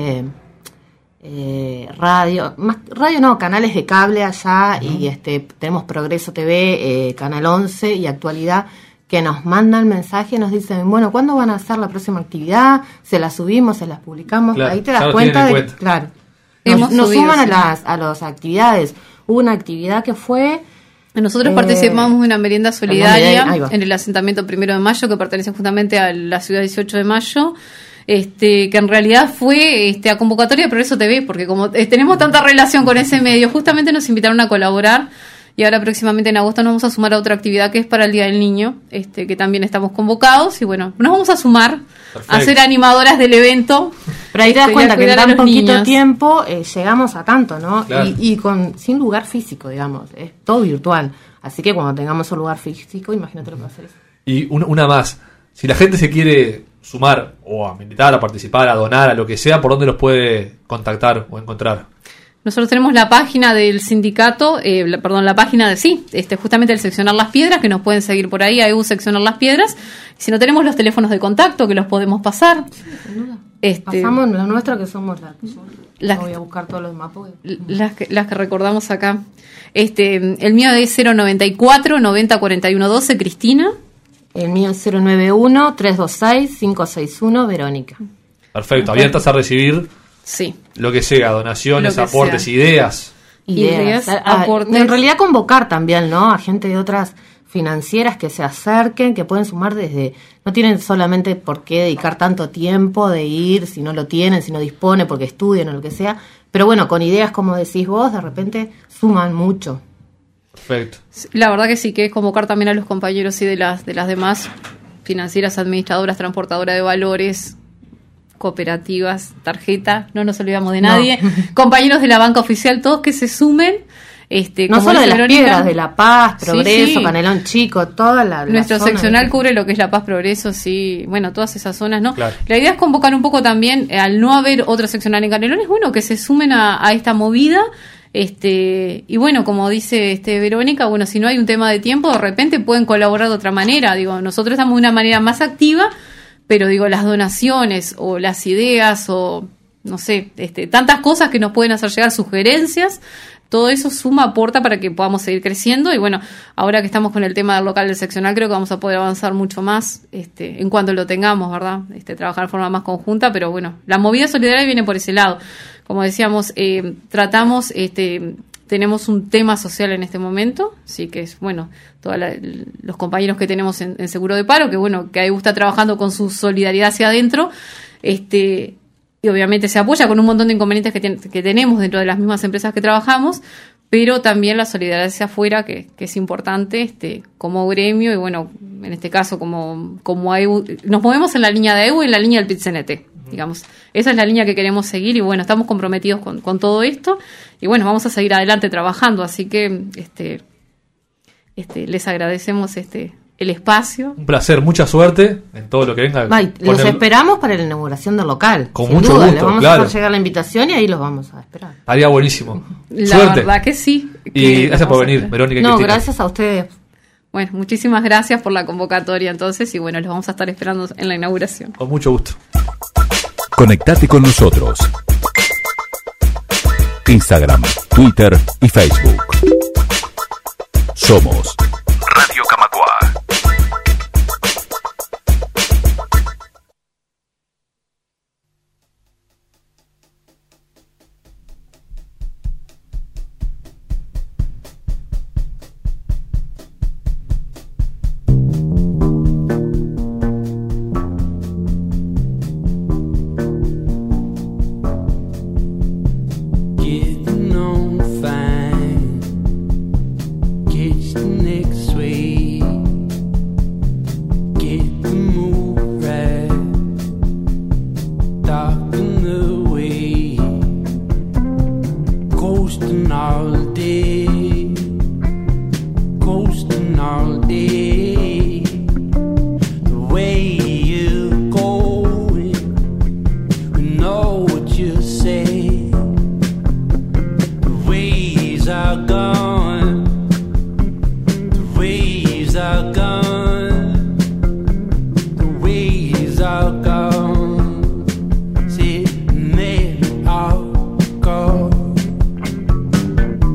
S8: canales de cable allá y tenemos Progreso TV, Canal 11 y Actualidad que nos mandan mensajes y nos dicen, bueno, ¿cuándo van a hacer la próxima actividad? Se las subimos, se las publicamos.
S2: Claro,
S8: Ahí te
S2: ya
S8: das
S2: lo
S8: cuenta
S2: tienen
S8: de
S2: en
S8: que,
S2: cuenta.
S8: claro,
S9: Hemos
S8: nos
S9: subido,
S8: suman
S9: sí.
S8: a las actividades. Hubo una actividad que fue
S9: Nosotros participamos de una merienda solidaria
S8: ahí va.
S9: en el asentamiento 1 de Mayo, que pertenece justamente a la ciudad 18 de Mayo, que en realidad fue a convocatoria de Progreso TV, porque como tenemos tanta relación con ese medio, justamente nos invitaron a colaborar. Y ahora próximamente en agosto nos vamos a sumar a otra actividad que es para el Día del Niño, que también estamos convocados. Y bueno, nos vamos a sumar
S2: Perfecto.
S9: a ser animadoras del evento.
S8: Pero ahí te das
S9: y a
S8: cuenta que en
S9: cuidar a
S8: tan
S9: los
S8: poquito
S9: niños.
S8: tiempo llegamos a tanto, ¿no?
S2: Claro.
S8: Y sin lugar físico, digamos. Es todo virtual. Así que cuando tengamos un lugar físico, imagínate lo que va a hacer eso.
S2: Y una más. Si la gente se quiere sumar o a militar, a participar, a donar, a lo que sea, ¿por dónde los puede contactar o encontrar?
S9: Nosotros tenemos la página del sindicato, la página de justamente el Seccionar Las Piedras, que nos pueden seguir por ahí, AEU Seccionar Las Piedras. Si no tenemos los teléfonos de contacto, que los podemos pasar.
S8: Pasamos lo nuestro, que somos
S9: Las-
S8: no voy a buscar todos los demás porque...
S9: las que recordamos acá. El mío es 094 90 41 12, Cristina.
S8: El mío es 091-326-561, Verónica.
S2: Perfecto, abiertas a recibir
S9: Sí.
S2: lo que sea, donaciones,
S9: Lo que
S2: aportes,
S9: sea.
S2: ideas.
S9: Ideas,
S8: Ah,
S9: aportes.
S8: En realidad convocar también, ¿no? A gente de otras financieras que se acerquen, que pueden sumar desde... No tienen solamente por qué dedicar tanto tiempo de ir, si no lo tienen, si no disponen, porque estudian o lo que sea. Pero bueno, con ideas como decís vos, de repente suman mucho.
S2: Perfecto.
S9: La verdad que sí, que es convocar también a los compañeros de las demás financieras, administradoras, transportadoras de valores, cooperativas, tarjeta, no nos olvidamos de nadie, compañeros de la banca oficial, todos que se sumen
S8: No
S9: como
S8: solo de
S9: dice
S8: las
S9: Verónica,
S8: piedras, de La Paz,
S9: Sí,
S8: Progreso,
S9: sí.
S8: Canelón Chico, toda la
S9: Nuestro
S8: zona
S9: seccional
S8: de-
S9: cubre lo que es La Paz, Progreso, sí, bueno, todas esas zonas, ¿no?
S5: Claro.
S9: La idea es convocar un poco también, al no haber otro seccional en Canelón, es bueno que se sumen a esta movida. Y bueno, como dice Verónica, bueno, si no hay un tema de tiempo, de repente pueden colaborar de otra manera. Digo, nosotros estamos de una manera más activa, pero digo, las donaciones o las ideas o no sé, tantas cosas que nos pueden hacer llegar, sugerencias, todo eso suma, aporta para que podamos seguir creciendo. Y bueno, ahora que estamos con el tema del local del seccional, creo que vamos a poder avanzar mucho más en cuanto lo tengamos, ¿verdad? Trabajar de forma más conjunta, pero bueno, la movida solidaria viene por ese lado. Como decíamos, tratamos, tenemos un tema social en este momento, sí, que es, bueno, todos los compañeros que tenemos en Seguro de Paro, que bueno, que ahí está trabajando con su solidaridad hacia adentro, y obviamente se apoya con un montón de inconvenientes que tenemos dentro de las mismas empresas que trabajamos, pero también la solidaridad hacia afuera, que es importante, como gremio, y bueno, en este caso como AEBU, nos movemos en la línea de AEBU y en la línea del PIT-CNT, digamos. Esa es la línea que queremos seguir, y bueno, estamos comprometidos con todo esto, y bueno, vamos a seguir adelante trabajando, así que les agradecemos el espacio.
S2: Un placer, mucha suerte en todo lo que venga.
S8: Los esperamos para la inauguración del local.
S2: Con
S8: sin
S2: mucho
S8: duda,
S2: gusto,
S8: les vamos
S2: claro.
S8: a hacer llegar la invitación y ahí los vamos a esperar.
S2: Estaría buenísimo.
S9: La
S2: Suerte.
S9: verdad que sí.
S2: Y gracias por venir, Verónica y
S8: No,
S2: Cristina.
S8: gracias a ustedes.
S9: Bueno, muchísimas gracias por la convocatoria entonces, y bueno, los vamos a estar esperando en la inauguración.
S2: Con mucho gusto.
S1: Conectate con nosotros. Instagram, Twitter y Facebook. Somos Radio Camacuá.
S6: Getting on fine. Catch the next wave. Get the mood right. Darken the way. Coasting all day. Coasting all day. The way you're going. We know what you say. The waves are gone. The waves are gone. The waves are gone. See, they are gone.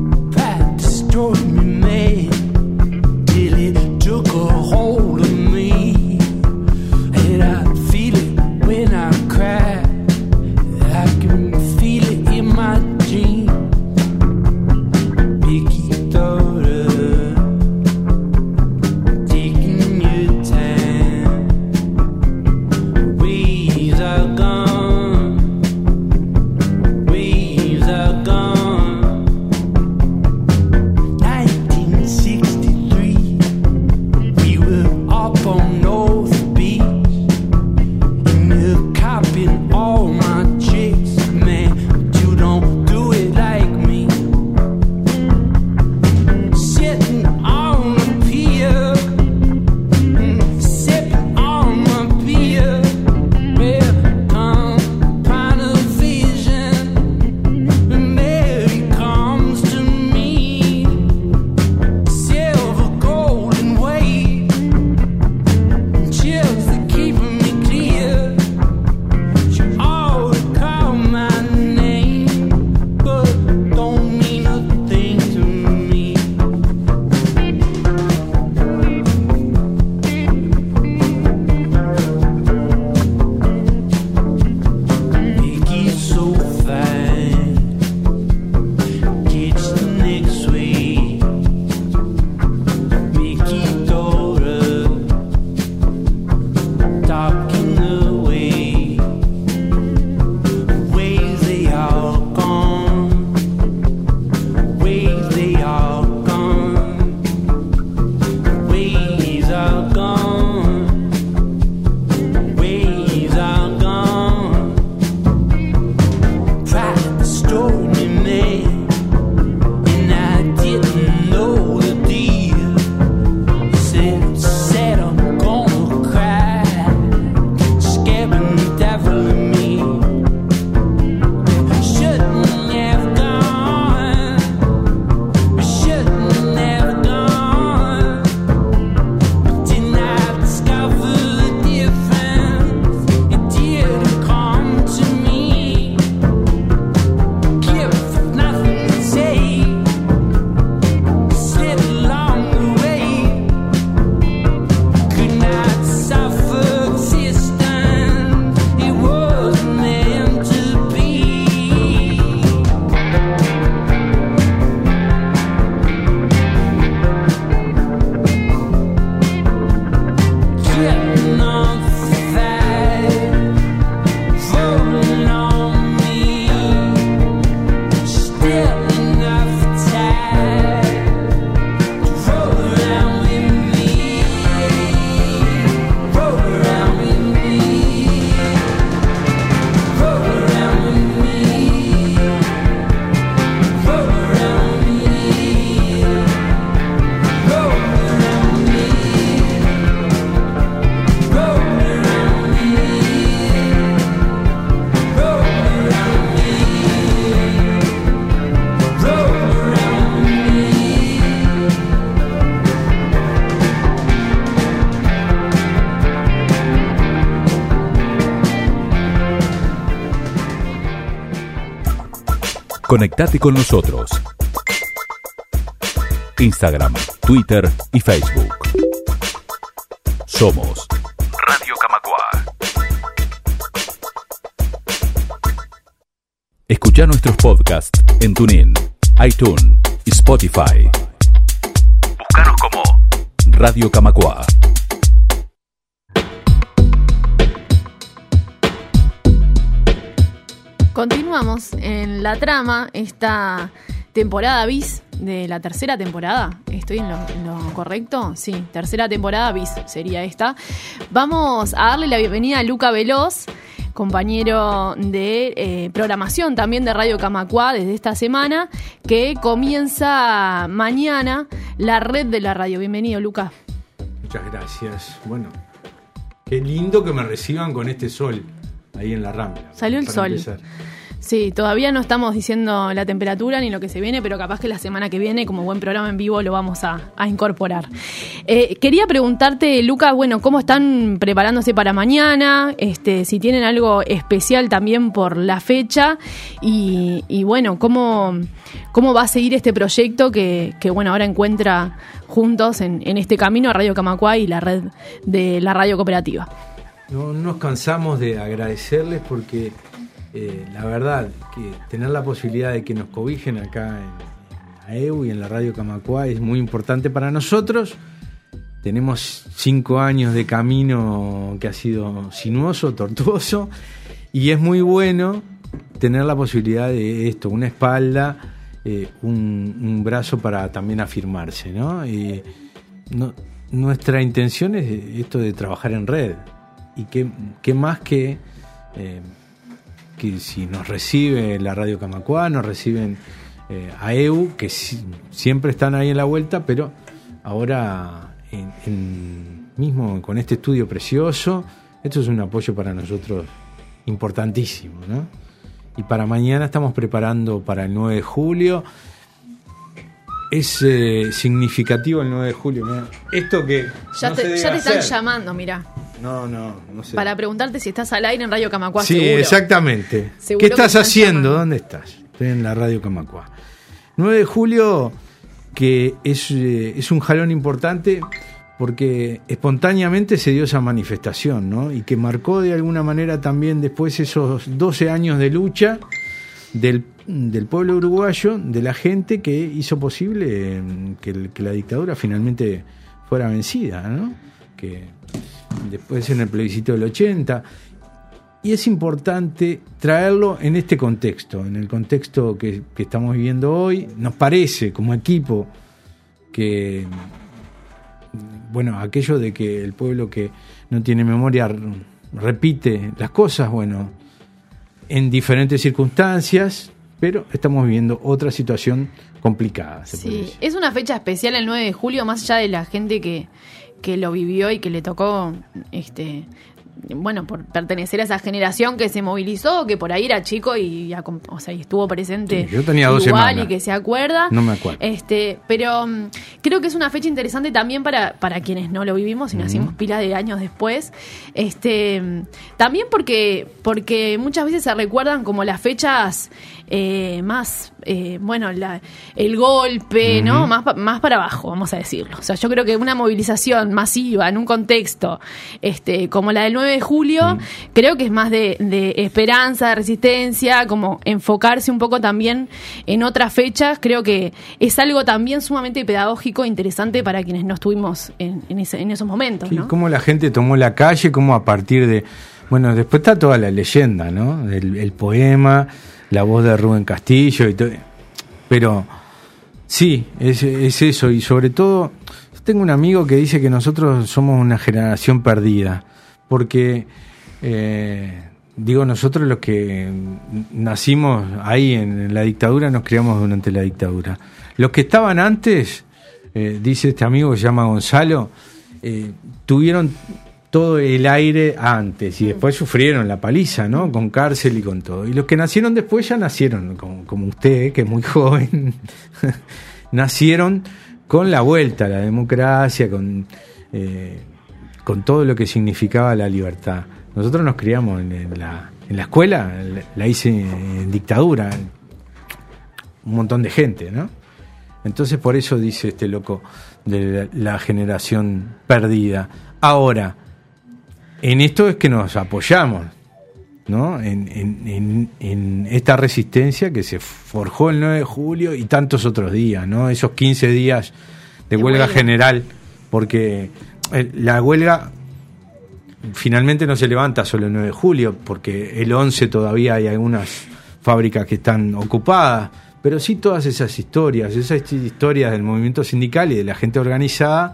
S1: Conectate con nosotros. Instagram, Twitter y Facebook. Somos Radio Camacuá. Escucha nuestros podcasts en TuneIn, iTunes y Spotify. Búscanos como Radio Camacuá.
S3: Continuamos en la trama, esta temporada bis de la tercera temporada. ¿Estoy en lo correcto? Sí, tercera temporada bis sería esta. Vamos a darle la bienvenida a Luca Veloz, compañero de programación también de Radio Camacuá desde esta semana, que comienza mañana la red de la radio. Bienvenido, Luca.
S10: Muchas gracias. Bueno, qué lindo que me reciban con este sol ahí en la Rambla.
S3: Salió el sol.
S10: Empezar.
S3: Sí, todavía no estamos diciendo la temperatura ni lo que se viene, pero capaz que la semana que viene, como buen programa en vivo, lo vamos a incorporar. Quería preguntarte, Luca, bueno, ¿cómo están preparándose para mañana? Si tienen algo especial también por la fecha y bueno, ¿cómo va a seguir este proyecto que bueno, ahora encuentra juntos en este camino a Radio Camacuá y la red de la radio cooperativa?
S10: No nos cansamos de agradecerles porque la verdad que tener la posibilidad de que nos cobijen acá en AEBU y en la Radio Camacuá es muy importante para nosotros. Tenemos 5 años de camino que ha sido sinuoso, tortuoso, y es muy bueno tener la posibilidad de esto, una espalda, un brazo para también afirmarse, ¿no? Nuestra intención es esto de trabajar en red, y qué más que si nos recibe la Radio Camacuá, nos reciben AEBU, que siempre están ahí en la vuelta, pero ahora mismo con este estudio precioso, esto es un apoyo para nosotros importantísimo, ¿no? Y para mañana estamos preparando para el 9 de julio. Es significativo el 9 de julio, ¿no? Esto que
S3: ya
S10: no
S3: te
S10: se debe
S3: están
S10: hacer.
S3: llamando, mirá.
S10: No sé.
S3: Para preguntarte si estás al aire en Radio Camacuá.
S10: Sí,
S3: seguro.
S10: exactamente.
S3: Seguro
S10: ¿Qué estás
S3: que están
S10: haciendo?
S3: llamando.
S10: ¿Dónde estás? Estoy en la Radio Camacuá. 9 de julio, que es un jalón importante porque espontáneamente se dio esa manifestación, ¿no? Y que marcó de alguna manera también después esos 12 años de lucha del pueblo uruguayo, de la gente que hizo posible que la dictadura finalmente fuera vencida, ¿no? Que después en el plebiscito del 80, y es importante traerlo en este contexto, en el contexto que estamos viviendo hoy. Nos parece como equipo que, bueno, aquello de que el pueblo que no tiene memoria repite las cosas, bueno, en diferentes circunstancias, pero estamos viviendo otra situación complicada.
S3: Sí, es una fecha especial el 9 de julio, más allá de la gente que lo vivió y que le tocó, bueno, por pertenecer a esa generación que se movilizó, que por ahí era chico y estuvo presente.
S10: Sí, yo tenía 2
S3: igual
S10: semanas.
S3: Y que se acuerda.
S10: No me acuerdo.
S3: Pero creo que es una fecha interesante también para quienes no lo vivimos y nacimos pila de años después. También porque muchas veces se recuerdan como las fechas más, bueno, el golpe, ¿no? Más para abajo, vamos a decirlo. O sea, yo creo que una movilización masiva en un contexto como la del 9 de julio, creo que es más de esperanza, de resistencia, como enfocarse un poco también en otras fechas. Creo que es algo también sumamente pedagógico e interesante para quienes no estuvimos en esos momentos, ¿no?
S10: Sí, cómo la gente tomó la calle, cómo a partir de... Bueno, después está toda la leyenda, ¿no? El poema, la voz de Rubén Castillo y todo. Pero sí, es eso. Y sobre todo, tengo un amigo que dice que nosotros somos una generación perdida. Porque, nosotros los que nacimos ahí en la dictadura, nos criamos durante la dictadura. Los que estaban antes, dice este amigo que se llama Gonzalo, tuvieron todo el aire antes y después sufrieron la paliza, ¿no? Con cárcel y con todo. Y los que nacieron después ya nacieron, como usted, que es muy joven, nacieron con la vuelta a la democracia, con todo lo que significaba la libertad. Nosotros nos criamos en la escuela, la hice en dictadura. un montón de gente, ¿no? Entonces por eso dice este loco de la generación perdida. Ahora, en esto es que nos apoyamos, ¿no? En esta resistencia que se forjó el 9 de julio y tantos otros días, ¿no? Esos 15 días de huelga general, porque la huelga finalmente no se levanta solo el 9 de julio, porque el 11 todavía hay algunas fábricas que están ocupadas, pero sí todas esas historias del movimiento sindical y de la gente organizada,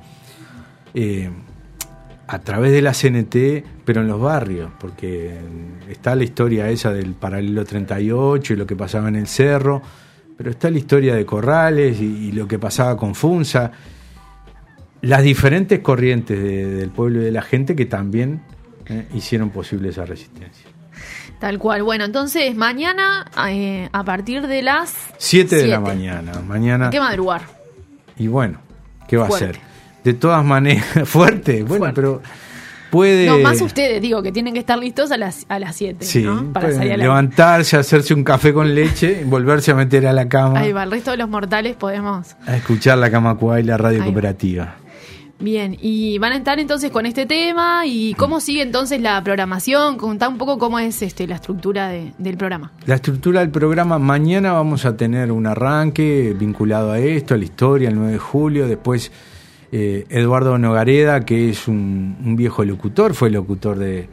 S10: a través de la CNT, pero en los barrios, porque está la historia esa del paralelo 38 y lo que pasaba en el cerro, pero está la historia de Corrales y lo que pasaba con Funza, las diferentes corrientes del pueblo y de la gente que también hicieron posible esa resistencia.
S3: Tal cual. Bueno, entonces mañana a partir de las
S10: 7 de la mañana. Mañana.
S3: Hay que madrugar.
S10: Y bueno, ¿qué va
S3: Fuerte.
S10: a ser? De todas maneras, fuerte, bueno, pero puede...
S3: No, más ustedes, digo, que tienen que estar listos a las 7,
S10: Sí,
S3: ¿no? Para
S10: pueden
S3: salir a la...
S10: levantarse, hacerse un café con leche, volverse a meter a la cama,
S3: Ahí va, el resto de los mortales podemos...
S10: a escuchar la Camacuá y la radio
S3: Ahí va.
S10: cooperativa.
S3: Bien, y van a estar entonces con este tema y cómo sigue entonces la programación, contá un poco cómo es la estructura del programa.
S10: La estructura del programa, mañana vamos a tener un arranque vinculado a esto, a la historia, el 9 de julio, después Eduardo Nogareda, que es un viejo locutor, fue locutor de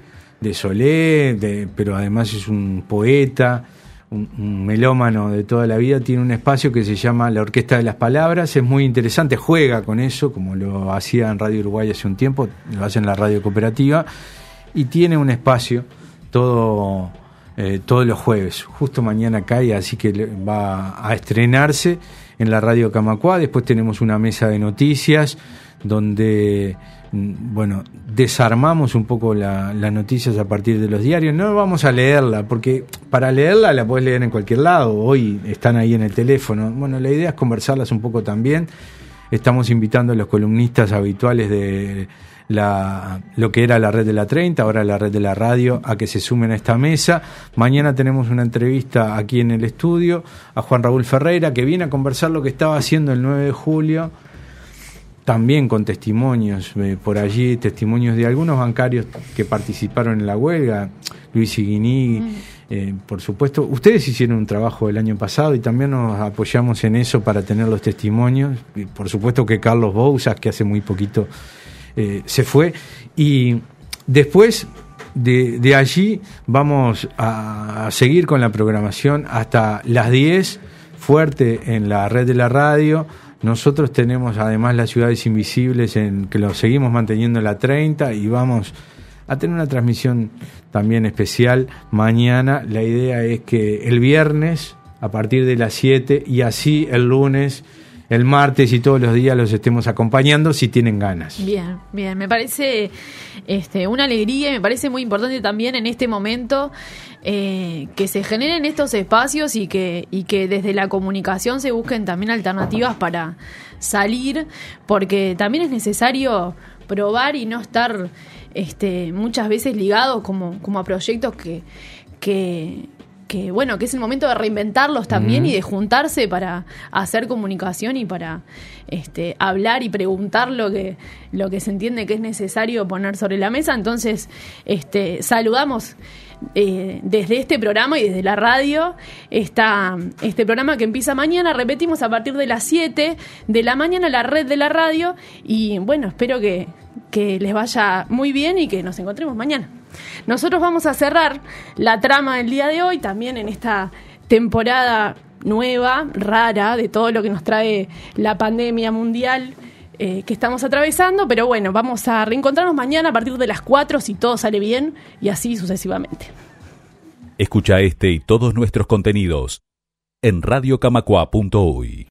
S10: Solé, pero además es un poeta, un melómano de toda la vida, tiene un espacio que se llama La Orquesta de las Palabras, es muy interesante, juega con eso, como lo hacía en Radio Uruguay hace un tiempo, lo hace en la radio cooperativa, y tiene un espacio todos los jueves, justo mañana cae, así que va a estrenarse en la radio Camacuá. Después tenemos una mesa de noticias donde, bueno, desarmamos un poco las noticias a partir de los diarios. No vamos a leerla, porque para leerla la podés leer en cualquier lado, hoy están ahí en el teléfono. Bueno, la idea es conversarlas un poco también. Estamos invitando a los columnistas habituales de lo que era la red de la 30, ahora la red de la radio, a que se sumen a esta mesa. Mañana tenemos una entrevista aquí en el estudio a Juan Raúl Ferreira, que viene a conversar lo que estaba haciendo el 9 de julio, también con testimonios por allí, testimonios de algunos bancarios que participaron en la huelga, Luis Iguiní, por supuesto. Ustedes hicieron un trabajo el año pasado y también nos apoyamos en eso para tener los testimonios. Y por supuesto que Carlos Bouzas, que hace muy poquito se fue, y después de allí vamos a seguir con la programación hasta las 10, fuerte en la red de la radio. Nosotros tenemos además las Ciudades Invisibles, que lo seguimos manteniendo en la 30, y vamos a tener una transmisión también especial mañana. La idea es que el viernes a partir de las 7 y así el lunes, el martes y todos los días los estemos acompañando si tienen ganas.
S3: Bien, bien, me parece una alegría y me parece muy importante también en este momento que se generen estos espacios y que desde la comunicación se busquen también alternativas para salir, porque también es necesario probar y no estar muchas veces ligados como a proyectos que bueno, que es el momento de reinventarlos también y de juntarse para hacer comunicación y para hablar y preguntar lo que se entiende que es necesario poner sobre la mesa. Entonces, saludamos desde este programa y desde la radio este programa que empieza mañana. Repetimos, a partir de las 7 de la mañana, la red de la radio. Y bueno, espero que les vaya muy bien y que nos encontremos mañana. Nosotros vamos a cerrar la trama del día de hoy, también en esta temporada nueva, rara, de todo lo que nos trae la pandemia mundial que estamos atravesando. Pero bueno, vamos a reencontrarnos mañana a partir de las 4, si todo sale bien, y así sucesivamente.
S1: Escucha este y todos nuestros contenidos en radiocamacua.uy.